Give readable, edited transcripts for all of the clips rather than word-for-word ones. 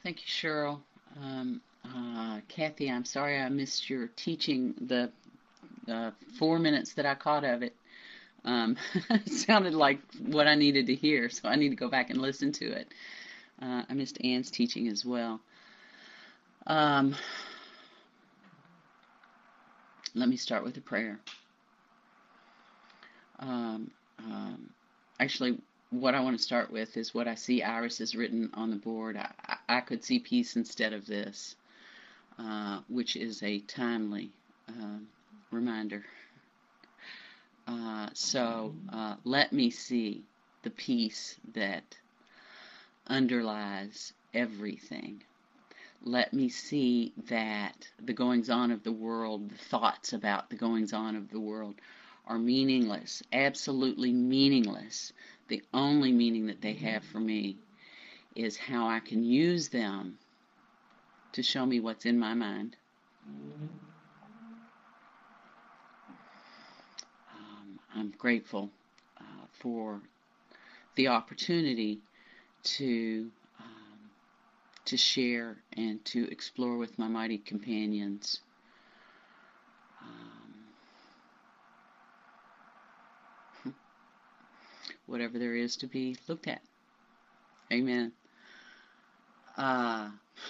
Thank you, Cheryl. Kathy, I'm sorry I missed your teaching. The 4 minutes that I caught of it it sounded like what I needed to hear, so I need to go back and listen to it. I missed Ann's teaching as well. Um, Let me start with a prayer. Um, um, Actually, what I want to start with is what I see Iris has written on the board. I could see peace instead of this, which is a timely reminder. So let me see the peace that underlies everything. Let me see that the goings on of the world, the thoughts about the goings on of the world, are meaningless, absolutely meaningless. The only meaning that they have for me is how I can use them to show me what's in my mind. I'm grateful for the opportunity to share and to explore with my mighty companions whatever there is to be looked at. Amen. Uh,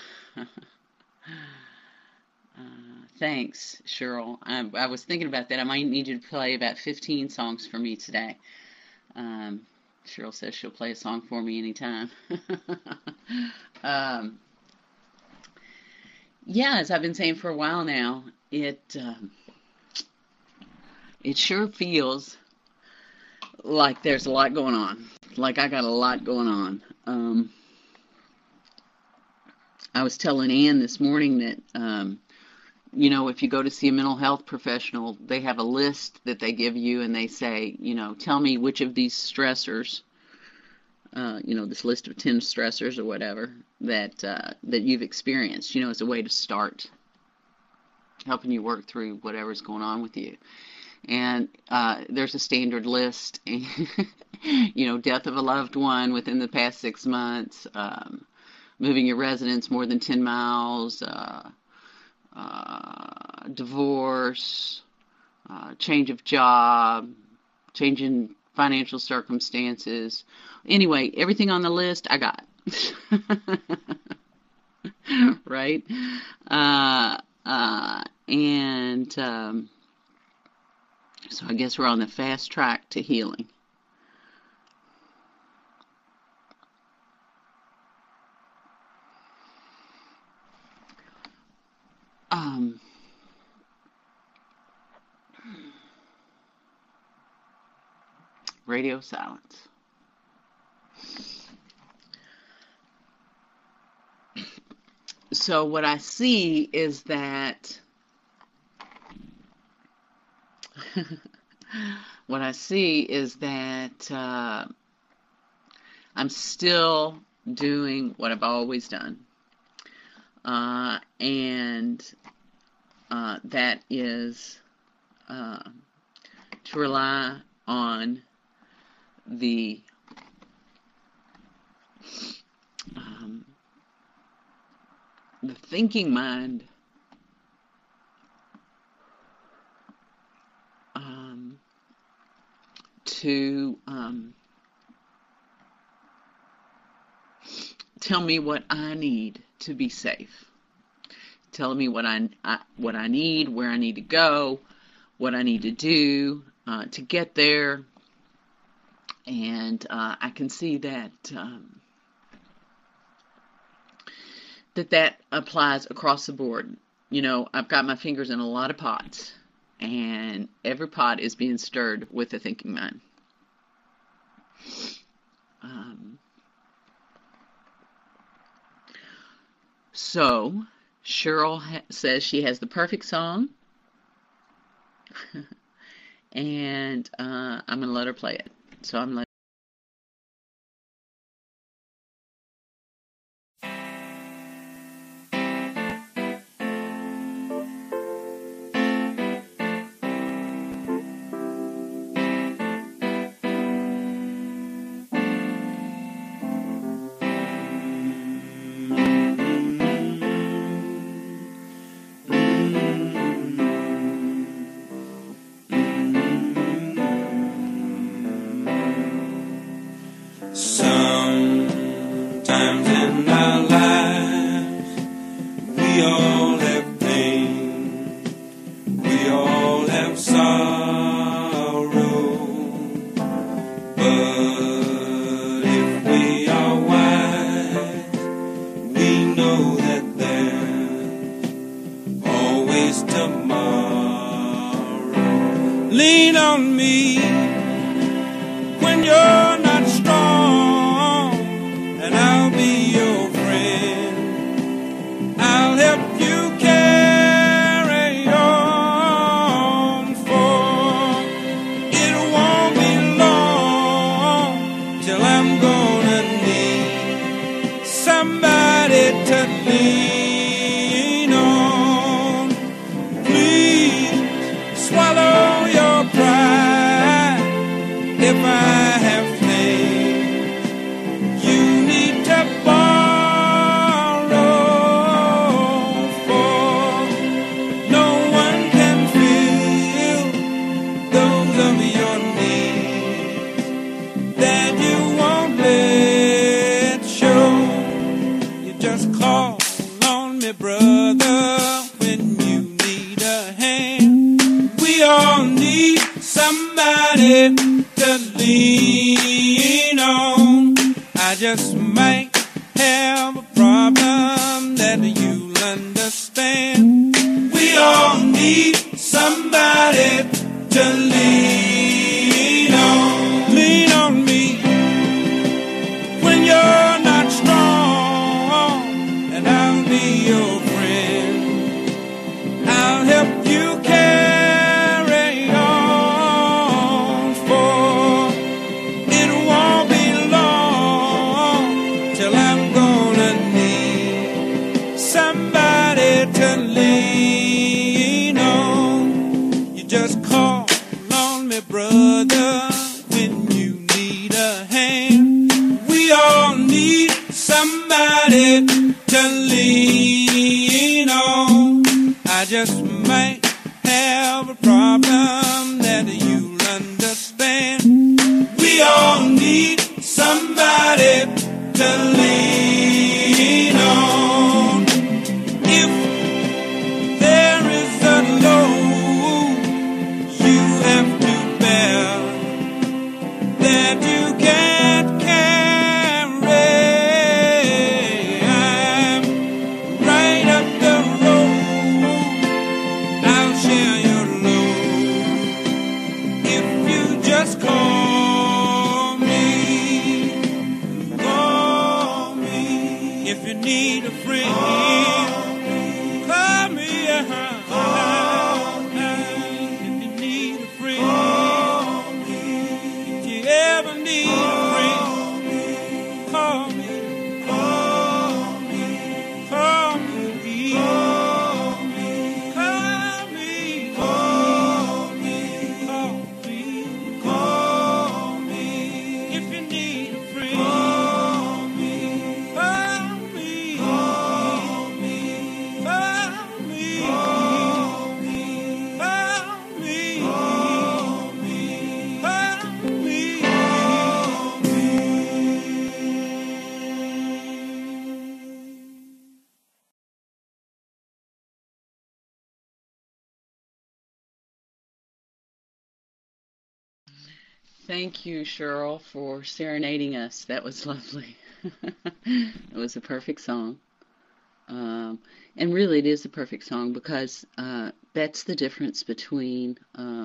Thanks, Cheryl. I was thinking about that. I might need you to play about 15 songs for me today. Cheryl says she'll play a song for me anytime. Yeah, as I've been saying for a while now, it sure feels like there's a lot going on. Like I got a lot going on. I was telling Ann this morning that if you go to see a mental health professional, they have a list that they give you and they say, tell me which of these stressors, this list of 10 stressors or whatever that you've experienced, as a way to start helping you work through whatever's going on with you. And there's a standard list, death of a loved one within the past 6 months, moving your residence more than 10 miles, divorce, change of job, change in financial circumstances. Anyway, everything on the list I got. Right? So I guess we're on the fast track to healing. Radio silence. So what I see is that I'm still doing what I've always done. And that is to rely on the thinking mind to tell me what I need to be safe. Telling me what I need, where I need to go, what I need to do to get there. And I can see that that applies across the board. I've got my fingers in a lot of pots, and every pot is being stirred with a thinking mind. So Cheryl says she has the perfect song, and I'm going to let her play it. So I'm letting in our lives. We all have pain, we all have sorrow, but if we are wise, we know that there's always tomorrow. Lean on me when you're not strong, and I'll be your friend. I'll help you carry on, for it won't be long till I'm gonna need somebody to lean on. Please swallow your pride if I have faith you need to borrow, for no one can fill those of your needs that you won't let show. You just call on me, brother, when you need a hand. We all need somebody to lean on. I just might have a problem that you'll understand. We all need somebody to lean on. Lean on me when you're not strong, and I'll be your friend. I'll help you carry on, for it won't be long till I'm gonna need somebody to lean on. You just call on me, brother, when you need a hand. We all need somebody to lean on. I just might have a problem that you'll understand. We all need somebody to lean on. If there is a load you have to bear that you can't carry, I'm right up the road. I'll share your load if you just call me. Call me if you need a friend. Call me. If you need a friend, if you ever need a friend, call me. Call me. Call me. Call me. Call me. Call me. Call me. If you need a friend, call me. Call me. Call me. Call me. Call me. Call me. Call me. Call me. Thank you, Cheryl, for serenading us. That was lovely. It was a perfect song. And really, it is a perfect song because that's the difference between,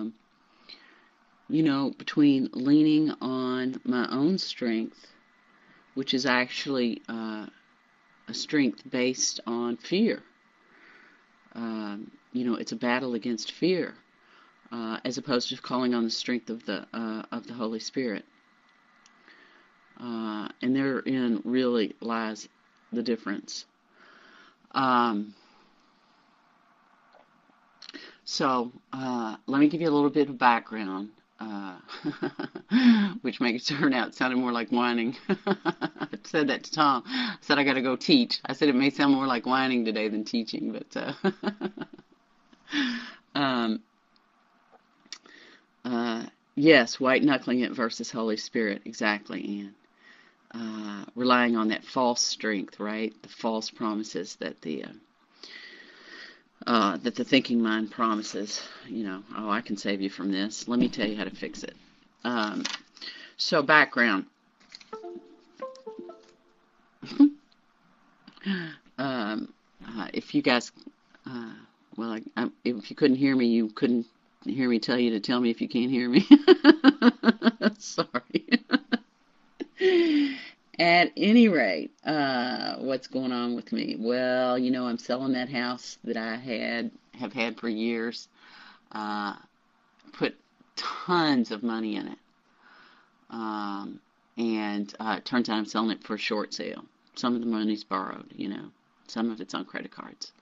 between leaning on my own strength, which is actually a strength based on fear. It's a battle against fear, as opposed to calling on the strength of the Holy Spirit. And therein really lies the difference. So let me give you a little bit of background, which makes it turn out sounding more like whining. I said that to Tom. I said I got to go teach. I said it may sound more like whining today than teaching, but yes, white knuckling it versus Holy Spirit, exactly, Ann. relying on that false strength, right? The false promises that the thinking mind promises. Oh, I can save you from this. Let me tell you how to fix it. So background. If you guys, if you couldn't hear me, you couldn't hear me tell you to tell me if you can't hear me. Sorry. At any rate, what's going on with me? Well, I'm selling that house that I have had for years. Put tons of money in it. And it turns out I'm selling it for a short sale. Some of the money's borrowed, some of it's on credit cards.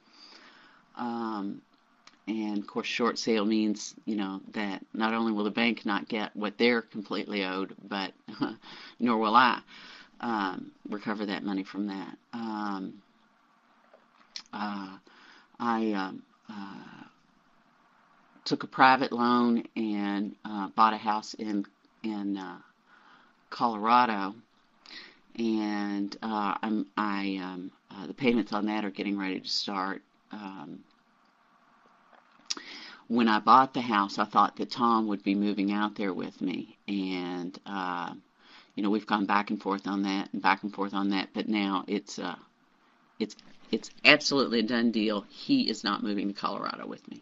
And of course, short sale means, that not only will the bank not get what they're completely owed, but nor will I recover that money from that. I took a private loan and bought a house in Colorado, and the payments on that are getting ready to start. When I bought the house, I thought that Tom would be moving out there with me, and we've gone back and forth on that and back and forth on that, but now it's absolutely a done deal. He is not moving to Colorado with me.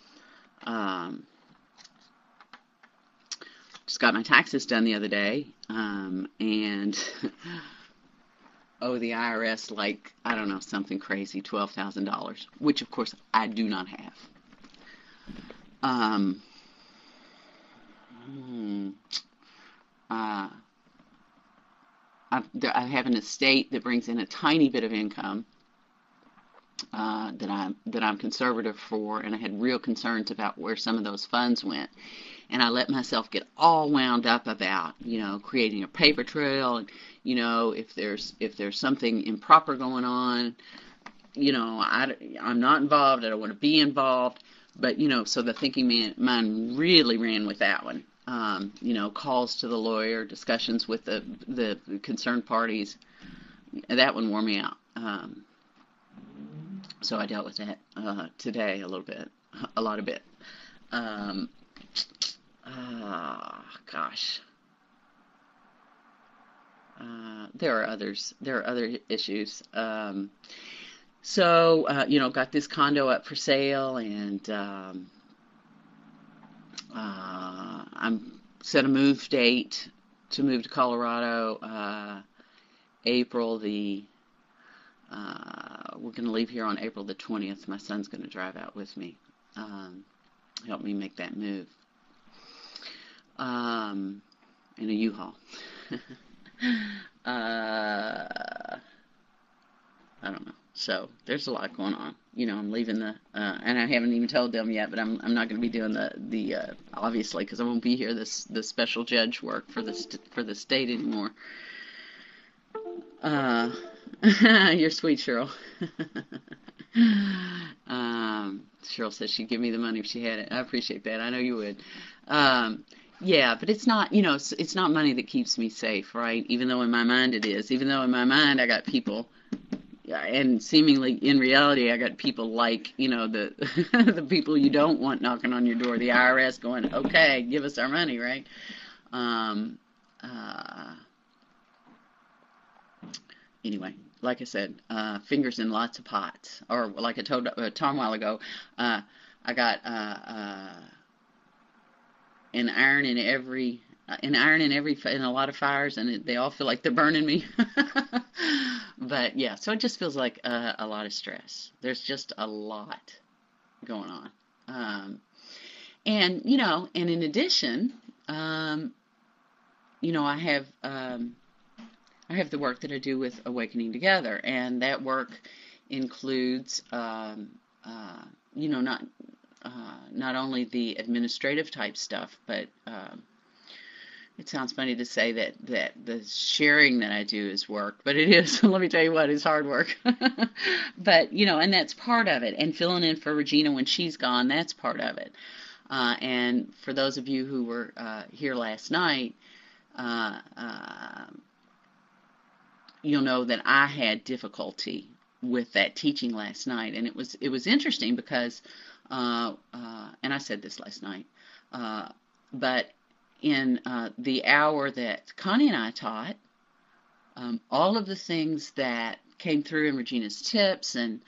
Just got my taxes done the other day, and owe the IRS I don't know, something crazy, $12,000, which of course I do not have. I have an estate that brings in a tiny bit of income that I'm conservative for, and I had real concerns about where some of those funds went. And I let myself get all wound up about, creating a paper trail, and if there's something improper going on, I'm not involved. I don't want to be involved. But so the thinking mind really ran with that one. Calls to the lawyer, discussions with the concerned parties. That one wore me out. So I dealt with that today a lot of bit. Gosh. There are other issues. So, got this condo up for sale, and I'm set a move date to move to Colorado. April we're going to leave here on April the 20th. My son's going to drive out with me, help me make that move. In a U-Haul. I don't know. So there's a lot going on. I'm leaving and I haven't even told them yet, but I'm not going to be doing the obviously, because I won't be here the special judge work for the state anymore. You're sweet, Cheryl. Cheryl says she'd give me the money if she had it. I appreciate that. I know you would. Yeah, but it's not, it's not money that keeps me safe, right? Even though in my mind it is. Even though in my mind I got people, and seemingly in reality I got people the the people you don't want knocking on your door, the IRS going, okay, give us our money, right? Anyway, like I said, fingers in lots of pots. Or like I told Tom a while ago, I got an iron in a lot of fires, and they all feel like they're burning me. But yeah, so it just feels like a lot of stress. There's just a lot going on. And in addition, I have the work that I do with Awakening Together, and that work includes, not only the administrative type stuff, but it sounds funny to say that the sharing that I do is work, but it is. Let me tell you what, it's hard work. But, and that's part of it. And filling in for Regina when she's gone, that's part of it. And for those of you who were here last night, you'll know that I had difficulty with that teaching last night, and it was interesting because, and I said this last night, but in the hour that Connie and I taught, all of the things that came through in Regina's tips and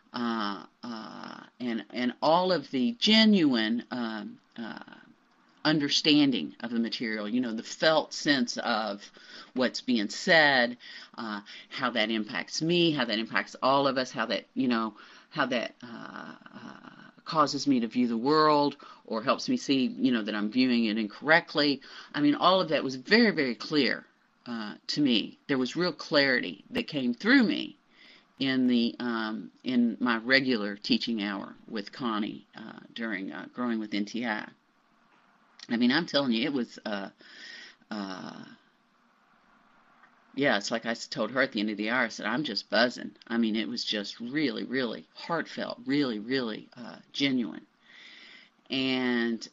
all of the genuine understanding of the material, the felt sense of what's being said, how that impacts me, how that impacts all of us, how that causes me to view the world or helps me see, that I'm viewing it incorrectly. I mean, all of that was very, very clear to me. There was real clarity that came through me in my regular teaching hour with Connie during Growing with NTI. I mean, I'm telling you, it was, it's like I told her at the end of the hour, I said, I'm just buzzing. I mean, it was just really, really heartfelt, really, really genuine. And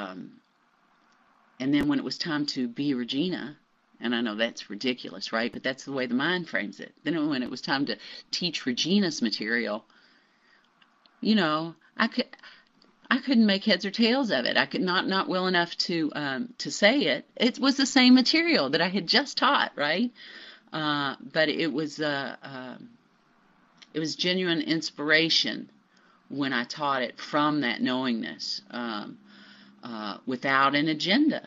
then when it was time to be Regina, and I know that's ridiculous, right? But that's the way the mind frames it. Then when it was time to teach Regina's material, I couldn't make heads or tails of it. I could not well enough to say it. It was the same material that I had just taught, right? But it was genuine inspiration when I taught it from that knowingness, without an agenda,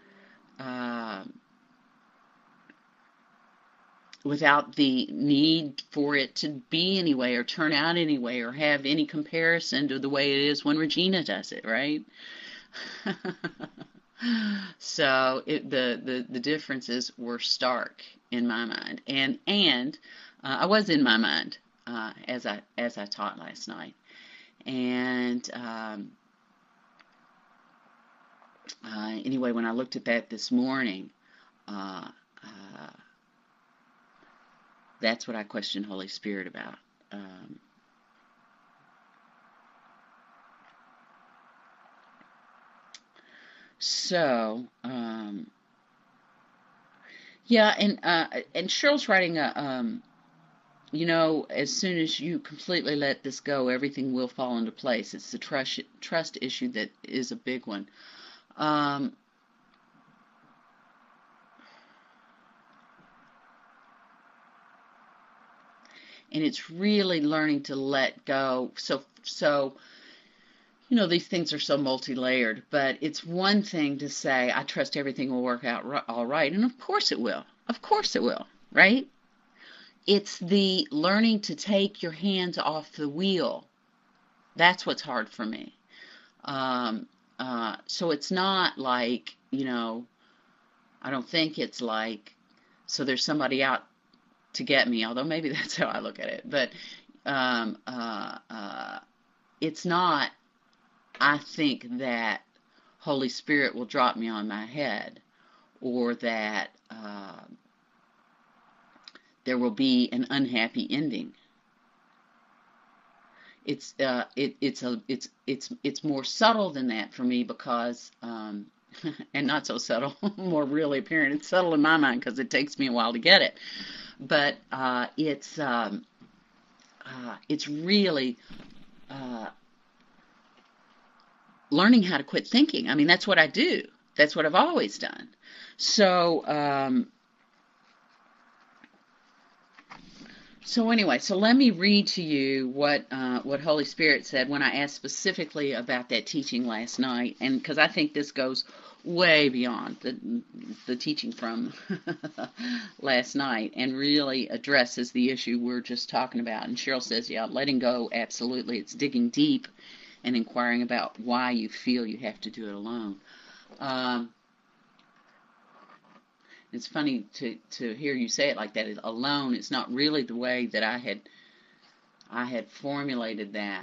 without the need for it to be any way or turn out any way or have any comparison to the way it is when Regina does it, right? So the differences were stark in my mind, and I was in my mind as I taught last night, and anyway, when I looked at that this morning, that's what I questioned Holy Spirit about. And Cheryl's writing as soon as you completely let this go, everything will fall into place. It's the trust issue that is a big one. And it's really learning to let go. So these things are so multi-layered, but it's one thing to say, I trust everything will work out all right. And of course it will. Of course it will, right? It's the learning to take your hands off the wheel. That's what's hard for me. So it's not like, I don't think it's like, so there's somebody out to get me, although maybe that's how I look at it. But it's not, I think that Holy Spirit will drop me on my head, or that there will be an unhappy ending. It's more subtle than that for me because and not so subtle, more really apparent. It's subtle in my mind because it takes me a while to get it. But it's really learning how to quit thinking. I mean, that's what I do. That's what I've always done. So anyway, so let me read to you what Holy Spirit said when I asked specifically about that teaching last night, and because I think this goes way beyond the teaching from last night and really addresses the issue we're just talking about. And Cheryl says, yeah, letting go, absolutely. It's digging deep and inquiring about why you feel you have to do it alone. It's funny to hear you say it like that. Alone, it's not really the way that I had formulated that.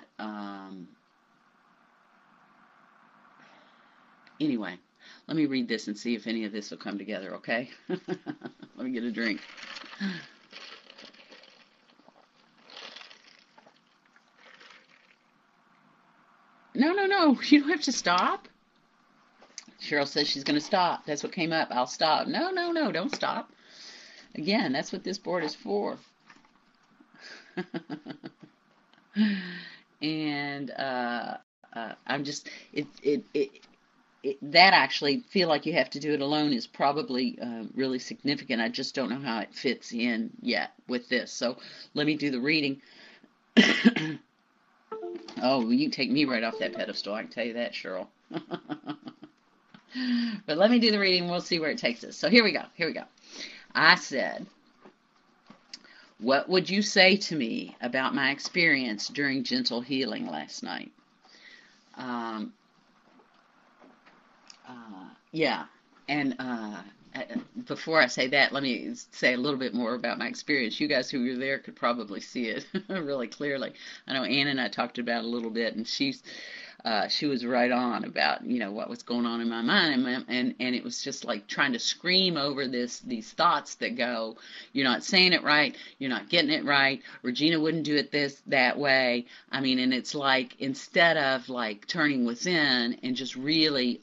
Anyway, let me read this and see if any of this will come together, okay? Let me get a drink. No, you don't have to stop. Cheryl says she's going to stop. That's what came up. I'll stop. No, don't stop. Again, that's what this board is for. And I'm just that actually feel like you have to do it alone is probably really significant. I just don't know how it fits in yet with this. So let me do the reading. Oh, you can take me right off that pedestal. I can tell you that, Cheryl. But let me do the reading. We'll see where it takes us. So here we go. Here we go. I said, what would you say to me about my experience during gentle healing last night? Yeah, and before I say that, let me say a little bit more about my experience. You guys who were there could probably see it really clearly. I know Ann and I talked about it a little bit, and she was right on about what was going on in my mind, and it was just like trying to scream over these thoughts that go, you're not saying it right, you're not getting it right, Regina wouldn't do it that way. I mean, and it's like instead of like turning within and just really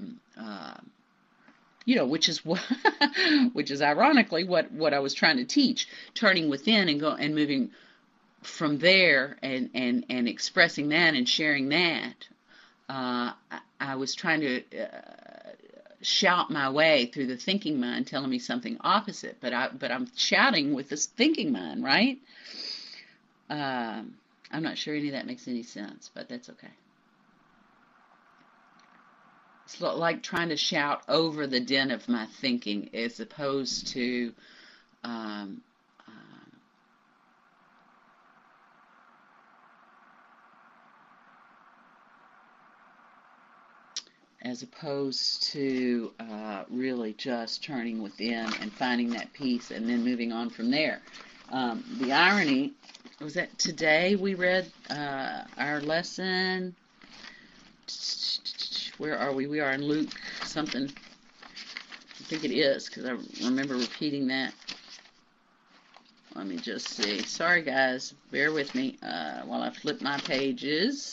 which is what, which is ironically what I was trying to teach, turning within and moving from there and expressing that and sharing that. I was trying to shout my way through the thinking mind, telling me something opposite, but I'm shouting with this thinking mind, right? I'm not sure any of that makes any sense, but that's okay. It's like trying to shout over the din of my thinking as opposed to um, really just turning within and finding that peace and then moving on from there. The irony was that today we read our lesson. Where are we? We are in Luke something. I think it is because I remember repeating that. Let me just see. Sorry, guys. Bear with me while I flip my pages.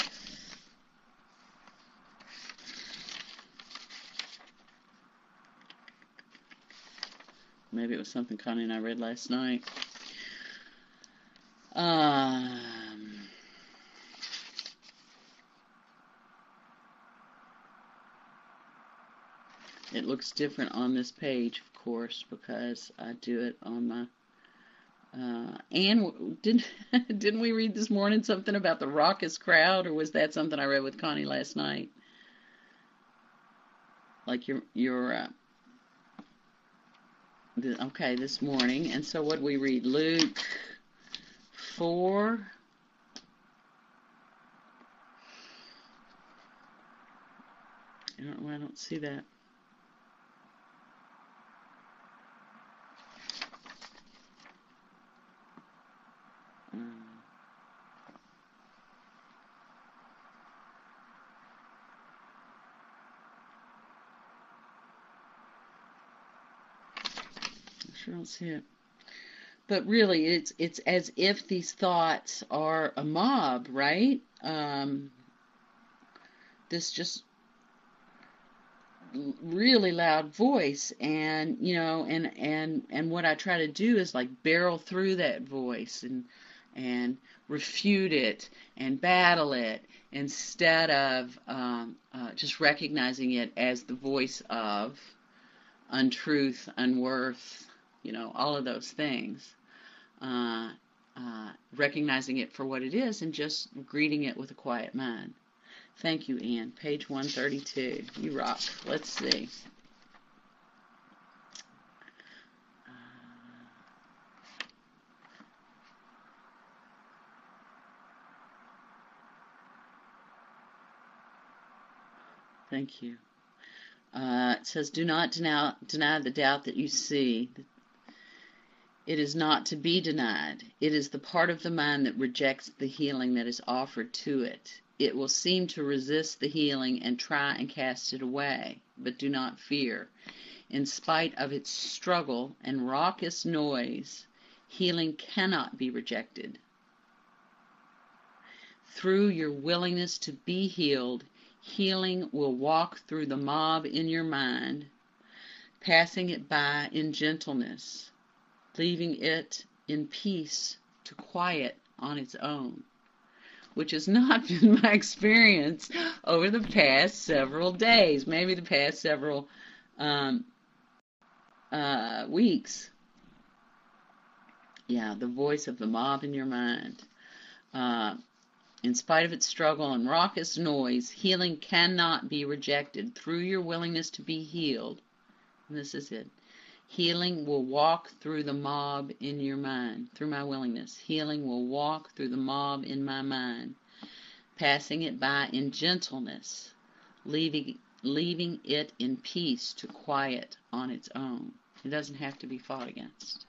Maybe it was something Connie and I read last night. It looks different on this page, of course, because I do it on my... and didn't we read this morning something about the raucous crowd, or was that something I read with Connie last night? Like okay, this morning. And so what did we read? Luke 4. I don't see that. I sure don't see it. But really, it's as if these thoughts are a mob, right? This just really loud voice, and and what I try to do is like barrel through that voice and refute it and battle it instead of just recognizing it as the voice of untruth, unworth, all of those things. Recognizing it for what it is and just greeting it with a quiet mind. Thank you, Ann. Page 132. You rock. Let's see. Thank you. It says, do not deny the doubt that you see. It is not to be denied. It is the part of the mind that rejects the healing that is offered to it. It will seem to resist the healing and try and cast it away, but do not fear. In spite of its struggle and raucous noise, healing cannot be rejected. Through your willingness to be healed, healing will walk through the mob in your mind, passing it by in gentleness. leaving it in peace to quiet on its own, which has not been my experience over the past several days, maybe the past several weeks. Yeah, the voice of the mob in your mind. In spite of its struggle and raucous noise, healing cannot be rejected. Through your willingness to be healed, and this is it, healing will walk through the mob in your mind. Through my willingness, healing will walk through the mob in my mind, passing it by in gentleness, leaving it in peace to quiet on its own. It doesn't have to be fought against.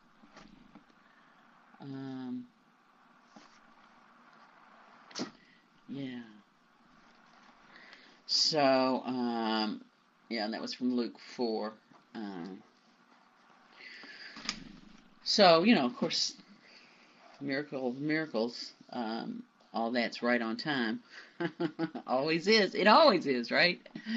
Yeah. So, yeah, and that was from Luke 4. So, of course, miracles, all that's right on time. Always is. It always is, right?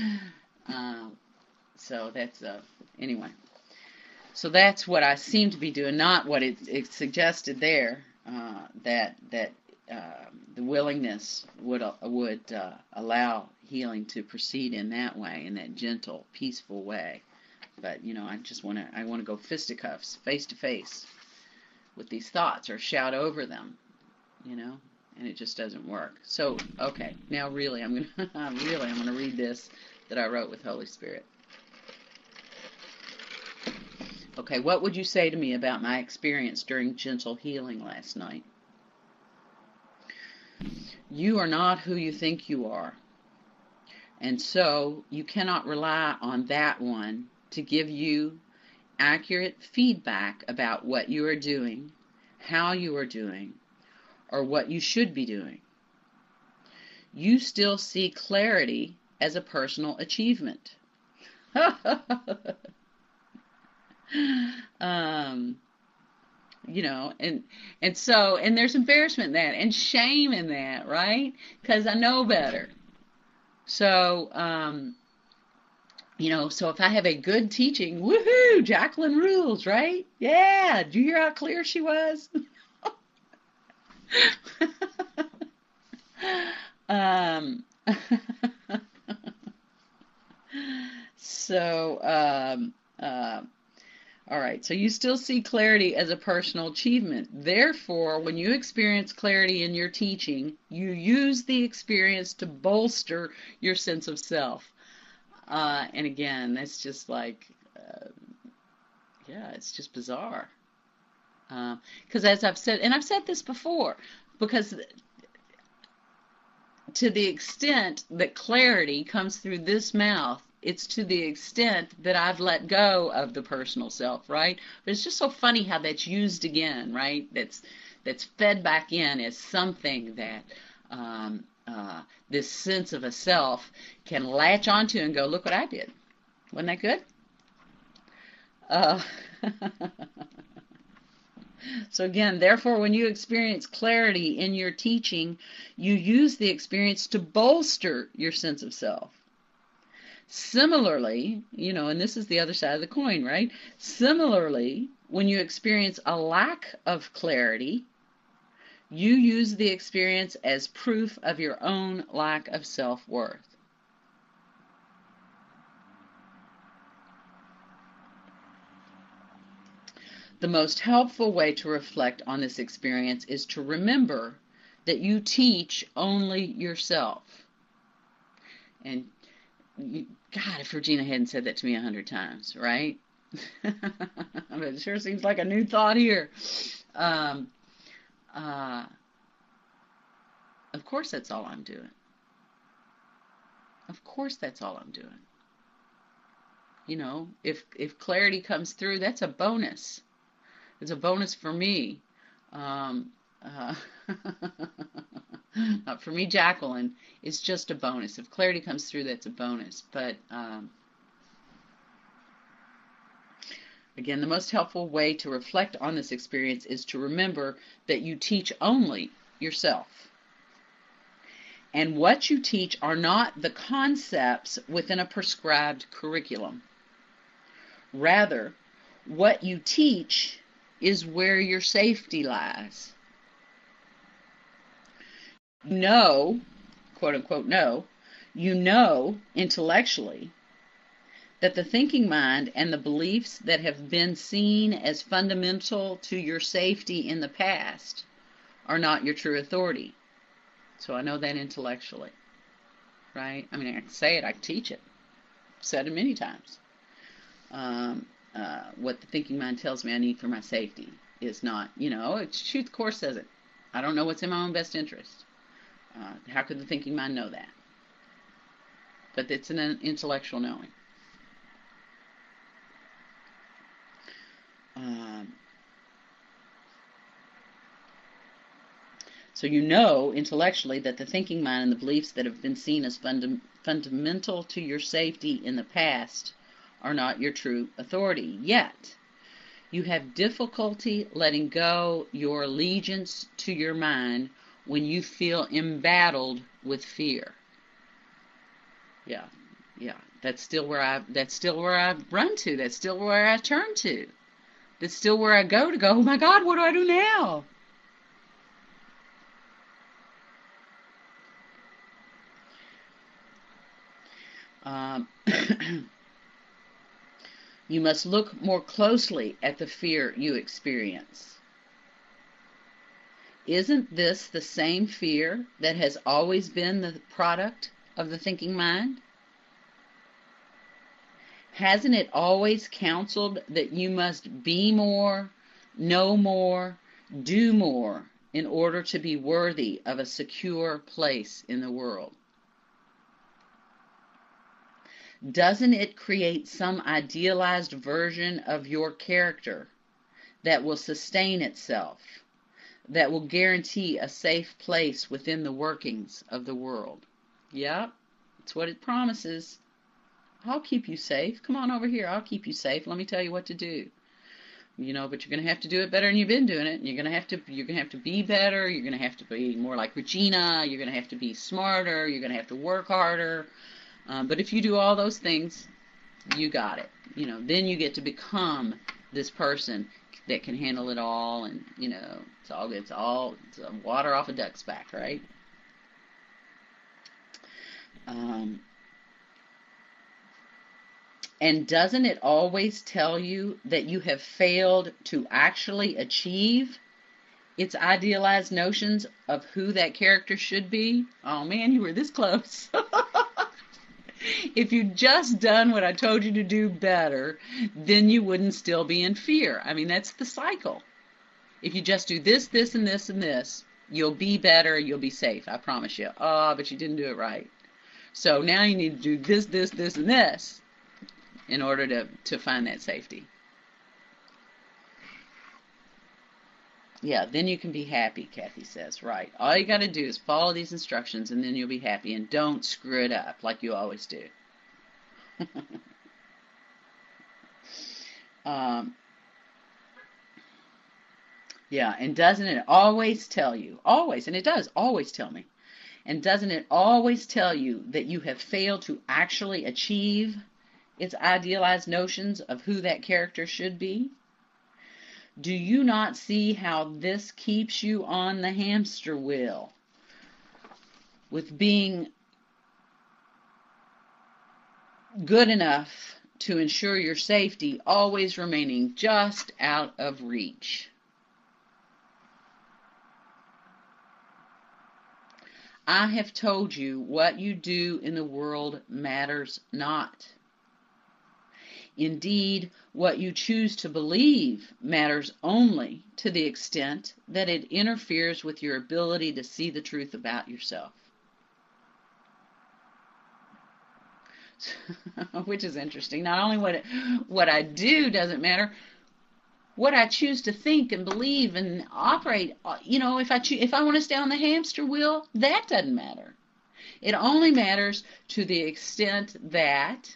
So that's, anyway. So that's what I seem to be doing, not what it suggested there, that the willingness would allow healing to proceed in that way, in that gentle, peaceful way. But I want to go fisticuffs, face to face, with these thoughts, or shout over them, and it just doesn't work. So okay, now really, I'm gonna read this that I wrote with Holy Spirit. Okay, what would you say to me about my experience during gentle healing last night? You are not who you think you are. And so you cannot rely on that one to give you accurate feedback about what you are doing, how you are doing, or what you should be doing. You still see clarity as a personal achievement. And there's embarrassment in that, and shame in that, right? Because I know better. So, so if I have a good teaching, woohoo, Jacqueline rules, right? Yeah, did you hear how clear she was? All right, so you still see clarity as a personal achievement. Therefore, when you experience clarity in your teaching, you use the experience to bolster your sense of self. And again, that's just like, it's just bizarre. Because as I've said, and I've said this before, because to the extent that clarity comes through this mouth, it's to the extent that I've let go of the personal self, right? But it's just so funny how that's used again, right? That's fed back in as something that this sense of a self can latch onto and go, look what I did. Wasn't that good? So again, therefore, when you experience clarity in your teaching, you use the experience to bolster your sense of self. Similarly, and this is the other side of the coin, right? Similarly, when you experience a lack of clarity, you use the experience as proof of your own lack of self-worth. The most helpful way to reflect on this experience is to remember that you teach only yourself. And God, if Regina hadn't said that to me 100 times, right? But it sure seems like a new thought here. Of course that's all I'm doing. Of course that's all I'm doing. If clarity comes through, that's a bonus. It's a bonus for me. Not for me, Jacqueline. It's just a bonus. If clarity comes through, that's a bonus. But again, the most helpful way to reflect on this experience is to remember that you teach only yourself. And what you teach are not the concepts within a prescribed curriculum. Rather, what you teach is where your safety lies. No, quote unquote, no, you know intellectually that the thinking mind and the beliefs that have been seen as fundamental to your safety in the past are not your true authority. So I know that intellectually, right? I mean, I can say it, I can teach it. I've said it many times. What the thinking mind tells me I need for my safety is not, Truth Course says it. I don't know what's in my own best interest. How could the thinking mind know that? But it's an intellectual knowing. So you know intellectually that the thinking mind and the beliefs that have been seen as fundamental to your safety in the past are not your true authority. Yet, you have difficulty letting go your allegiance to your mind when you feel embattled with fear. Yeah. That's still where I run to. That's still where I turn to. That's still where I go, oh my God, what do I do now? You must look more closely at the fear you experience. Isn't this the same fear that has always been the product of the thinking mind? Hasn't it always counseled that you must be more, know more, do more in order to be worthy of a secure place in the world? Doesn't it create some idealized version of your character that will sustain itself, that will guarantee a safe place within the workings of the world? Yep, it's what it promises. I'll keep you safe. Come on over here. I'll keep you safe. Let me tell you what to do. But you're going to have to do it better than you've been doing it. And you're going to have to be better. You're going to have to be more like Regina. You're going to have to be smarter. You're going to have to work harder. But if you do all those things, you got it. Then you get to become this person that can handle it all, and it's water off a duck's back, right? And doesn't it always tell you that you have failed to actually achieve its idealized notions of who that character should be? Oh man, you were this close. If you'd just done what I told you to do better, then you wouldn't still be in fear. I mean, that's the cycle. If you just do this, this, and this, and this, you'll be better, you'll be safe, I promise you. Oh, but you didn't do it right. So now you need to do this, this, this, and this in order to find that safety. Yeah, then you can be happy, Kathy says. Right. All you got to do is follow these instructions, and then you'll be happy. And don't screw it up like you always do. Yeah, and doesn't it always tell you, always, and it does always tell me, and doesn't it always tell you that you have failed to actually achieve its idealized notions of who that character should be? Do you not see how this keeps you on the hamster wheel with being good enough to ensure your safety, always remaining just out of reach? I have told you what you do in the world matters not. Indeed, what you choose to believe matters only to the extent that it interferes with your ability to see the truth about yourself. Which is interesting. Not only what I do doesn't matter, what I choose to think and believe and operate, if I want to stay on the hamster wheel, that doesn't matter. It only matters to the extent that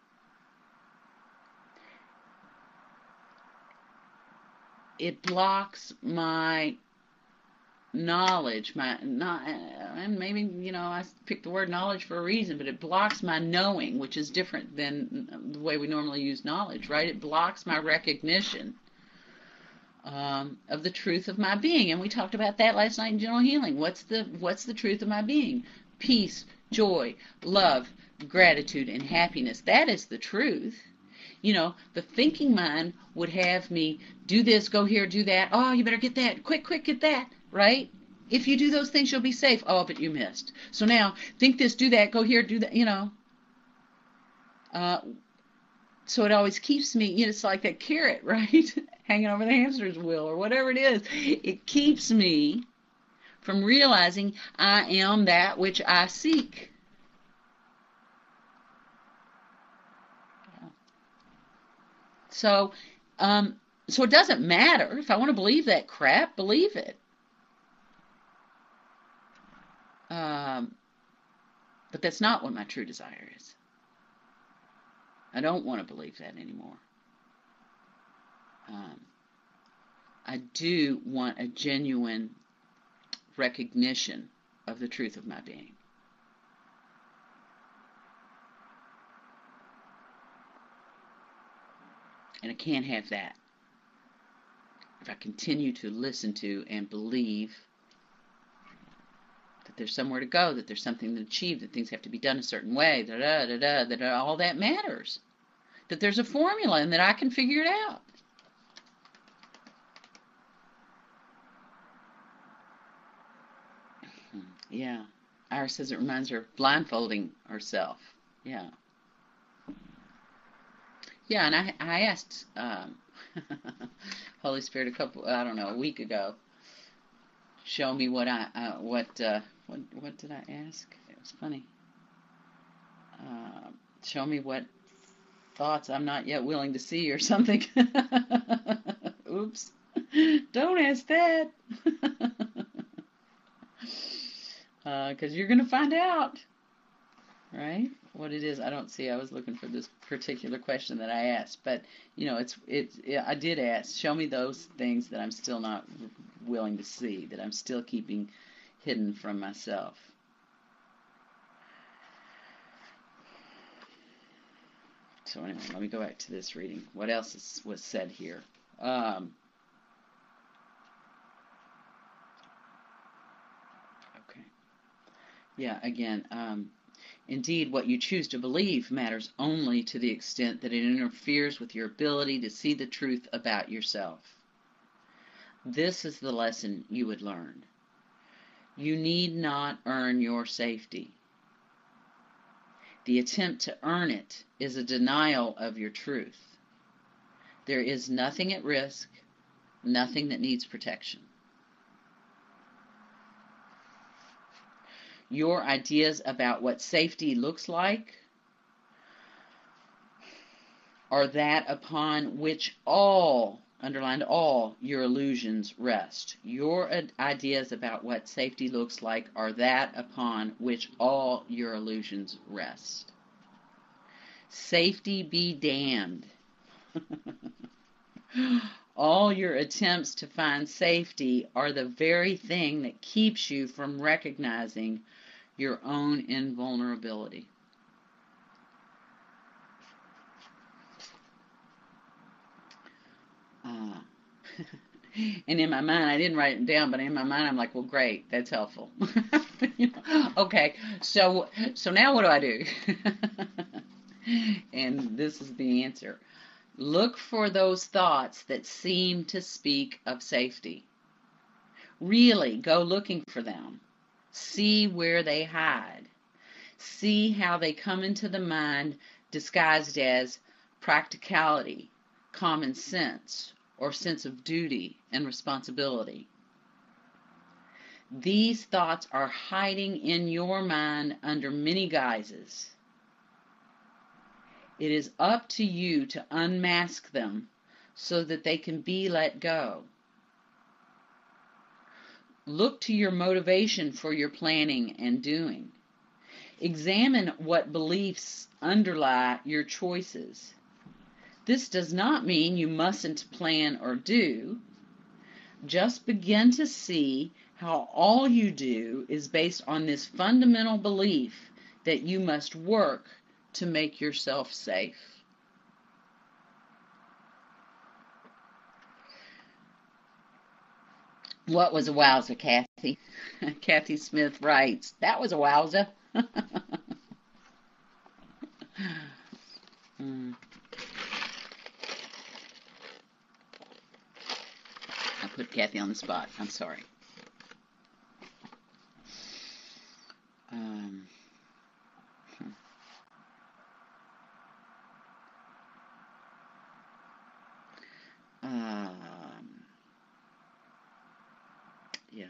it blocks my knowledge, and maybe, I picked the word knowledge for a reason, but it blocks my knowing, which is different than the way we normally use knowledge, right? It blocks my recognition of the truth of my being. And we talked about that last night in General Healing. What's the truth of my being? Peace, joy, love, gratitude, and happiness. That is the truth. You know, the thinking mind would have me do this, go here, do that. Oh, you better get that. Quick, get that. Right? If you do those things, you'll be safe. Oh, but you missed. So now, think this, do that, go here, do that, you know. So it always keeps me, you know, it's like that carrot, right? Hanging over the hamster's wheel or whatever it is. It keeps me from realizing I am that which I seek. So it doesn't matter. If I want to believe that crap, believe it. But that's not what my true desire is. I don't want to believe that anymore. I do want a genuine recognition of the truth of my being. And I can't have that if I continue to listen to and believe that there's somewhere to go, that there's something to achieve, that things have to be done a certain way, that all that matters, that there's a formula and that I can figure it out. Yeah. Iris says it reminds her of blindfolding herself. Yeah. Yeah, and I asked Holy Spirit a week ago, show me what did I ask? It was funny. Show me what thoughts I'm not yet willing to see or something. Oops. Don't ask that. Because you're going to find out, right? What it is. I don't see. I was looking for this particular question that I asked, but you know, I did ask. Show me those things that I'm still not willing to see, that I'm still keeping hidden from myself. So anyway, let me go back to this reading. What else was said here? Okay. Yeah. Again. Indeed, what you choose to believe matters only to the extent that it interferes with your ability to see the truth about yourself. This is the lesson you would learn. You need not earn your safety. The attempt to earn it is a denial of your truth. There is nothing at risk, nothing that needs protection. Your ideas about what safety looks like are that upon which all, underlined all, your illusions rest. Your ideas about what safety looks like are that upon which all your illusions rest. Safety be damned. All your attempts to find safety are the very thing that keeps you from recognizing your own invulnerability. And in my mind, I didn't write it down, but in my mind, I'm like, well, great, that's helpful. Okay, so now what do I do? And this is the answer. Look for those thoughts that seem to speak of safety. Really, go looking for them. See where they hide. See how they come into the mind disguised as practicality, common sense, or sense of duty and responsibility. These thoughts are hiding in your mind under many guises. It is up to you to unmask them so that they can be let go. Look to your motivation for your planning and doing. Examine what beliefs underlie your choices. This does not mean you mustn't plan or do. Just begin to see how all you do is based on this fundamental belief that you must work to make yourself safe. 'Cause What was a wowza, Kathy? Kathy Smith writes, that was a wowza. Mm, I put Kathy on the spot. I'm sorry. Um, um, yeah.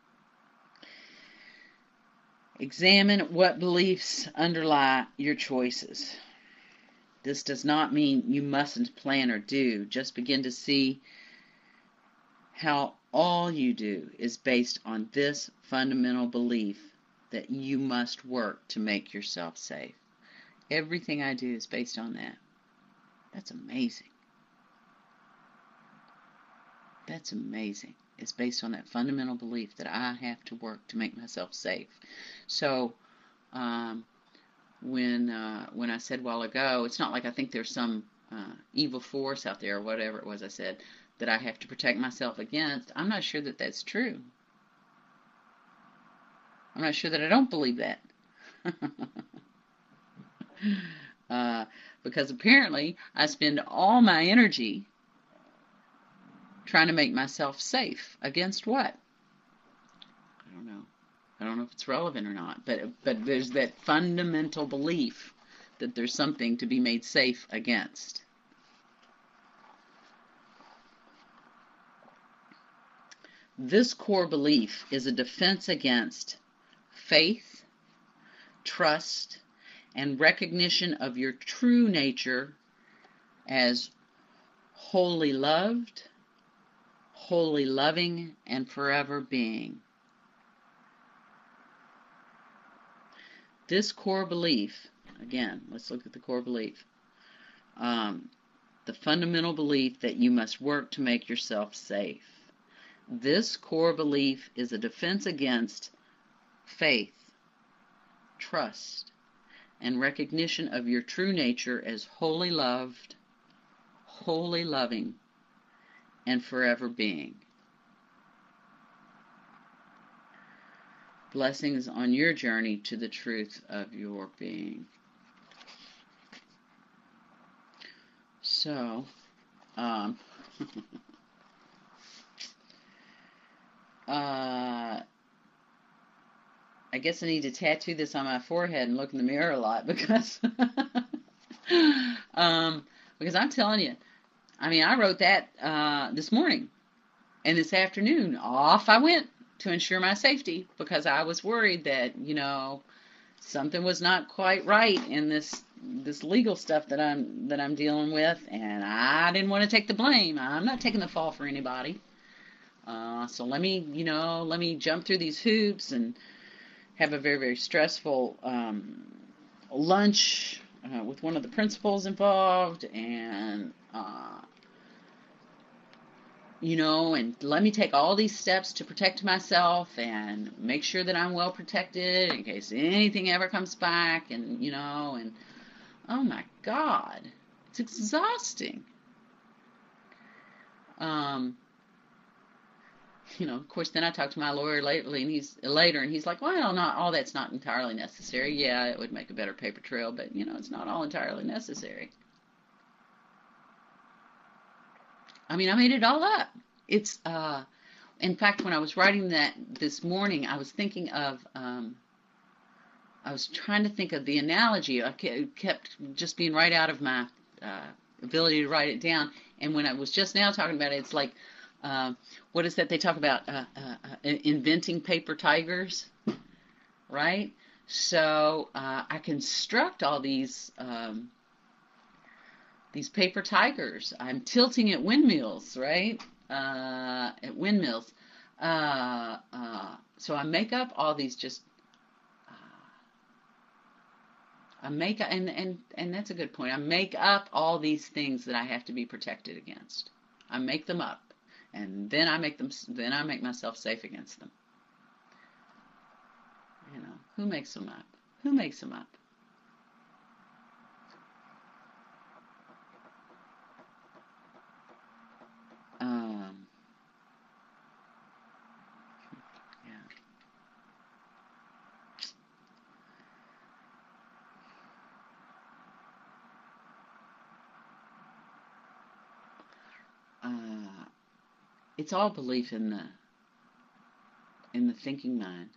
Examine what beliefs underlie your choices. This does not mean you mustn't plan or do. Just begin to see how all you do is based on this fundamental belief that you must work to make yourself safe. Everything I do is based on that. That's amazing. That's amazing. It's based on that fundamental belief that I have to work to make myself safe. So, when I said a while ago, it's not like I think there's some evil force out there or whatever it was I said that I have to protect myself against. I'm not sure that that's true. I'm not sure that I don't believe that. Because apparently I spend all my energy trying to make myself safe against what? I don't know. I don't know if it's relevant or not, but there's that fundamental belief that there's something to be made safe against. This core belief is a defense against faith, trust, and recognition of your true nature as wholly loved, wholly loving, and forever being. This core belief, again, let's look at the core belief. The fundamental belief that you must work to make yourself safe. This core belief is a defense against faith, trust, and recognition of your true nature as wholly loved, wholly loving, and forever being. Blessings on your journey to the truth of your being. So, I guess I need to tattoo this on my forehead and look in the mirror a lot because because I'm telling you, I mean, I wrote that this morning, and this afternoon off I went to ensure my safety because I was worried that, something was not quite right in this legal stuff that I'm dealing with, and I didn't want to take the blame. I'm not taking the fall for anybody. So let me jump through these hoops and have a very, very stressful lunch with one of the principals involved, and and let me take all these steps to protect myself and make sure that I'm well protected in case anything ever comes back, and oh my God, it's exhausting. Of course, then I talked to my lawyer later, and he's like, well, not all that's not entirely necessary. Yeah, it would make a better paper trail, but it's not all entirely necessary. I mean, I made it all up. It's in fact, when I was writing that this morning, I was thinking of I was trying to think of the analogy. I kept just being right out of my ability to write it down, and when I was just now talking about it, it's like, what is that they talk about? Inventing paper tigers, right? So I construct all these paper tigers. I'm tilting at windmills, right? At windmills. So I make up all these just. I make and that's a good point. I make up all these things that I have to be protected against. I make them up. And then I make myself safe against them. Who makes them up? Who makes them up? it's all belief in the thinking mind.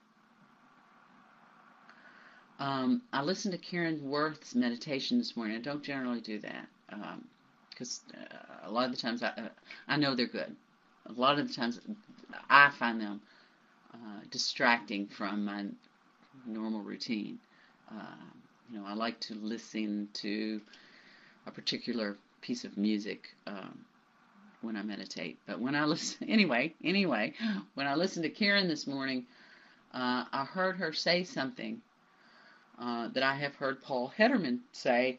I listened to Karen Worth's meditation this morning. I don't generally do that because a lot of the times I know they're good. A lot of the times I find them distracting from my normal routine. I like to listen to a particular piece of music when I meditate. But when I listen, anyway, when I listened to Karen this morning, I heard her say something that I have heard Paul Hederman say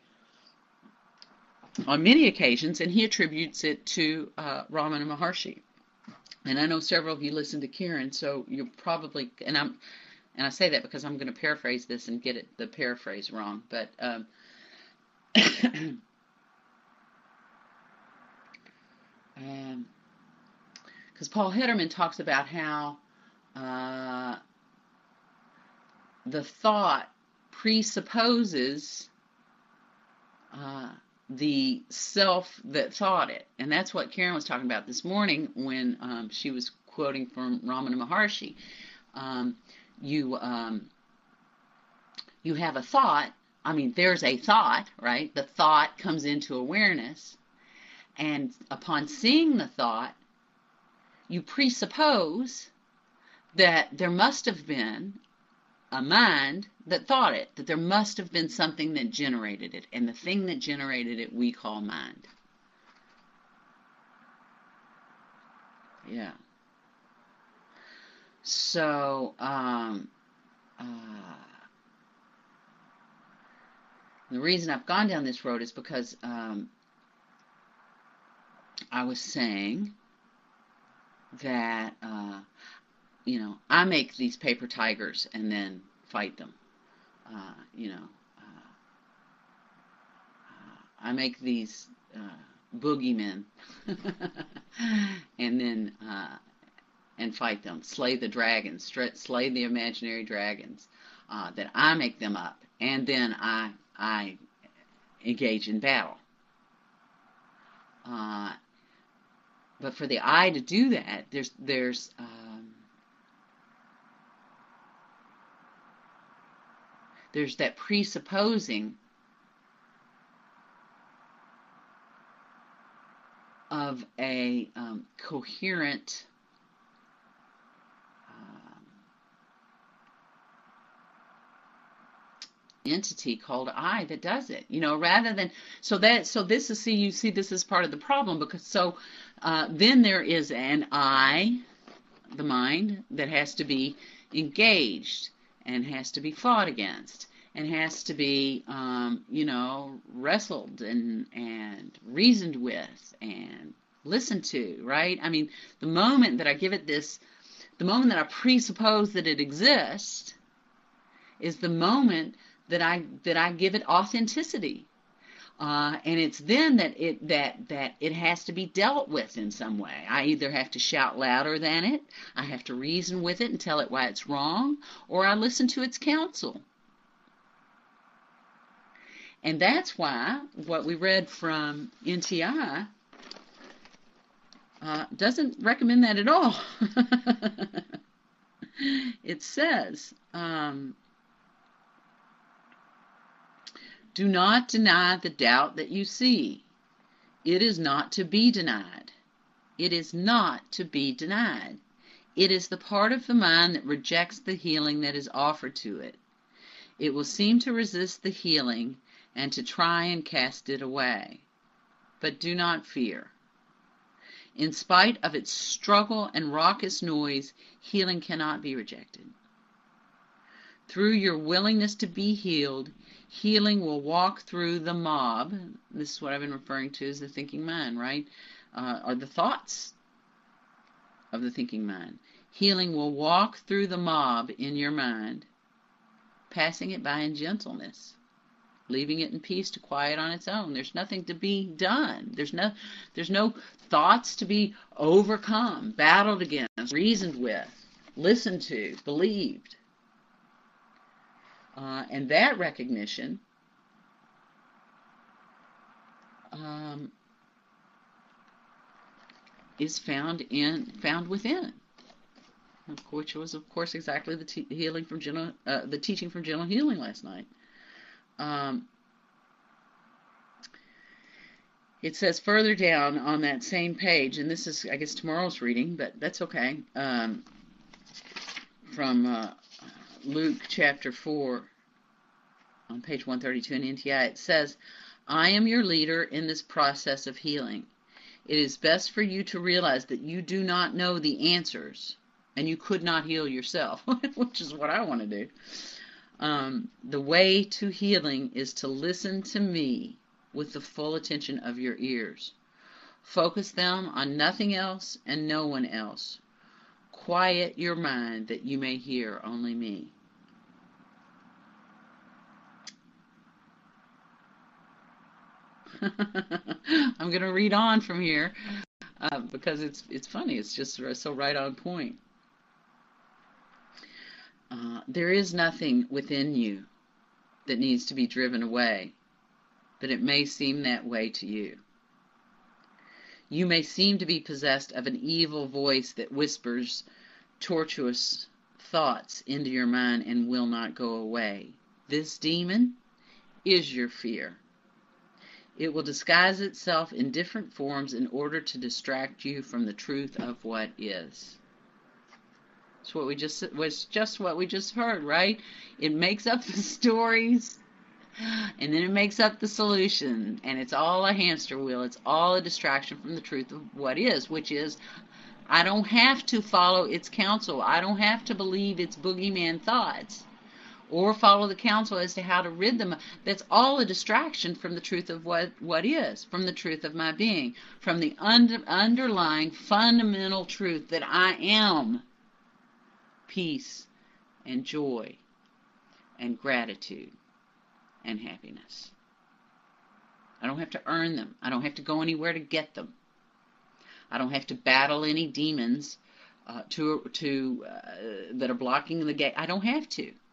on many occasions, and he attributes it to Ramana Maharshi. And I know several of you listen to Karen, so you're probably, and I say that because I'm going to paraphrase this and get the paraphrase wrong, but because Paul Hederman talks about how the thought presupposes the self that thought it. And that's what Karen was talking about this morning when she was quoting from Ramana Maharshi. You have a thought. I mean, there's a thought, right? The thought comes into awareness. And upon seeing the thought, you presuppose that there must have been a mind that thought it, that there must have been something that generated it, and the thing that generated it we call mind. Yeah. So, the reason I've gone down this road is because I was saying that I make these paper tigers and then fight them. I make these boogeymen and then and fight them, slay the dragons, slay the imaginary dragons. That I make them up, and then I engage in battle. But for the I to do that, there's that presupposing of a coherent entity called I that does it, rather than this is part of the problem, because then there is an I, the mind, that has to be engaged and has to be fought against and has to be wrestled and reasoned with and listened to, right? I mean, the moment that I give it the moment that I presuppose that it exists is the moment that I give it authenticity, and it's then that it has to be dealt with in some way. I either have to shout louder than it, I have to reason with it and tell it why it's wrong, or I listen to its counsel. And that's why what we read from NTI doesn't recommend that at all. It says, do not deny the doubt that you see. It is not to be denied. It is not to be denied. It is the part of the mind that rejects the healing that is offered to it. It will seem to resist the healing and to try and cast it away. But do not fear. In spite of its struggle and raucous noise, healing cannot be rejected. Through your willingness to be healed, healing will walk through the mob. This is what I've been referring to as the thinking mind, right? Or the thoughts of the thinking mind. Healing will walk through the mob in your mind, passing it by in gentleness, leaving it in peace to quiet on its own. There's nothing to be done. There's no thoughts to be overcome, battled against, reasoned with, listened to, believed. And that recognition is found within, which was, of course, exactly the teaching from Gentle Healing last night. It says further down on that same page, and this is, I guess, tomorrow's reading, but that's okay, from Luke chapter 4 on page 132 in NTI, it says, I am your leader in this process of healing. It is best for you to realize that you do not know the answers, and you could not heal yourself, which is what I want to do. The way to healing is to listen to me with the full attention of your ears. Focus them on nothing else and no one else. Quiet your mind that you may hear only me. I'm going to read on from here because it's funny. It's just so right on point. There is nothing within you that needs to be driven away, but it may seem that way to you. You may seem to be possessed of an evil voice that whispers tortuous thoughts into your mind and will not go away. This demon is your fear. It will disguise itself in different forms in order to distract you from the truth of what is. It's what we just heard, right? It makes up the stories, and then it makes up the solution, and it's all a hamster wheel. It's all a distraction from the truth of what is, which is, I don't have to follow its counsel. I don't have to believe its boogeyman thoughts or follow the counsel as to how to rid them. That's all a distraction from the truth of what is, from the truth of my being, from the underlying fundamental truth that I am peace and joy and gratitude and happiness. I don't have to earn them. I don't have to go anywhere to get them. I don't have to battle any demons that are blocking the gate. I don't have to. It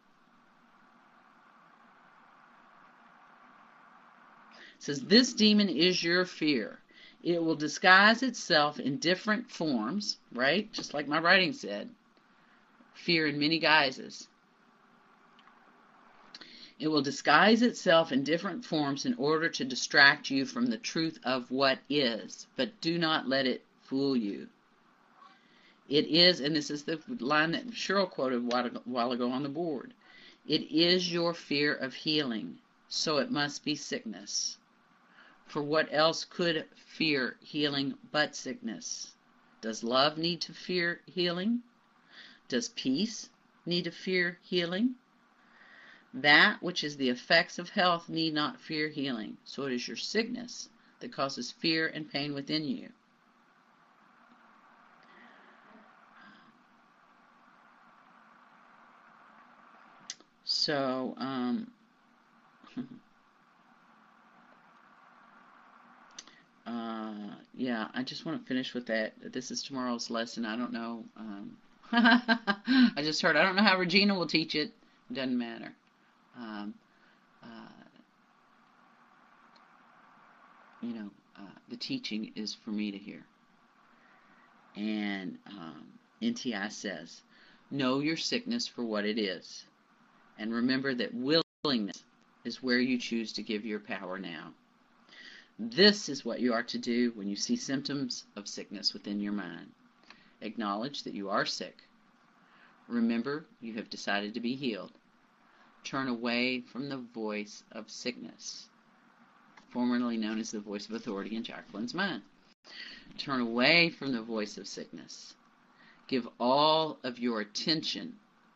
says, this demon is your fear. It will disguise itself in different forms, right? Just like my writing said. Fear in many guises. It will disguise itself in different forms in order to distract you from the truth of what is, but do not let it fool you. It is, and this is the line that Cheryl quoted a while ago on the board, it is your fear of healing, so it must be sickness. For what else could fear healing but sickness? Does love need to fear healing? Does peace need to fear healing? That which is the effects of health need not fear healing. So it is your sickness that causes fear and pain within you. So, yeah, I just want to finish with that. This is tomorrow's lesson. I don't know. I just heard, I don't know how Regina will teach it. It doesn't matter. The teaching is for me to hear. And NTI says, know your sickness for what it is. And remember that willingness is where you choose to give your power now. This is what you are to do when you see symptoms of sickness within your mind. Acknowledge that you are sick. Remember, you have decided to be healed. Turn away from the voice of sickness, formerly known as the voice of authority in Jacqueline's mind. Turn away from the voice of sickness. Give all of your attention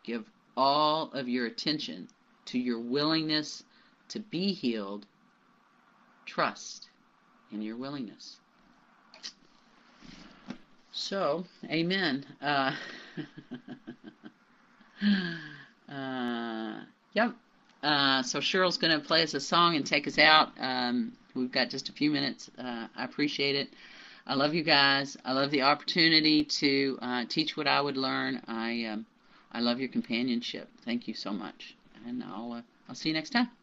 to your willingness to be healed. Trust in your willingness. So, amen. Yep. So Cheryl's going to play us a song and take us out. We've got just a few minutes. I appreciate it. I love you guys. I love the opportunity to teach what I would learn. I love your companionship. Thank you so much. And I'll see you next time.